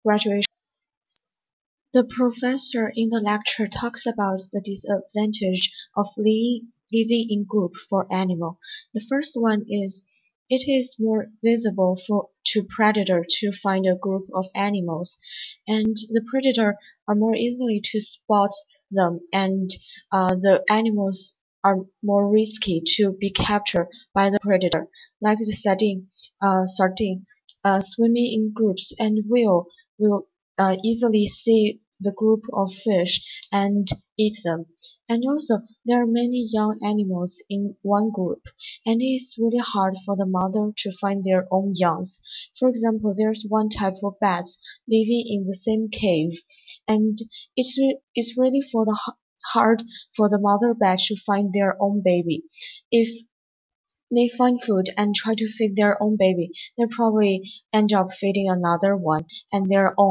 graduation. The professor in the lecture talks about the disadvantage of living in group for animal. The first one is it is more visible to predator to find a group of animals, and the predator are more easily to spot them, and the animals are more risky to be captured by the predator, like the sardine, swimming in groups and will easily see the group of fish and eat them. And also, there are many young animals in one group, and it is really hard for the mother to find their own youngs. For example, there's one type of bats living in the same cave, and it's really hard for the mother bat to find their own baby. If they find food and try to feed their own baby, they probably end up feeding another one and their own.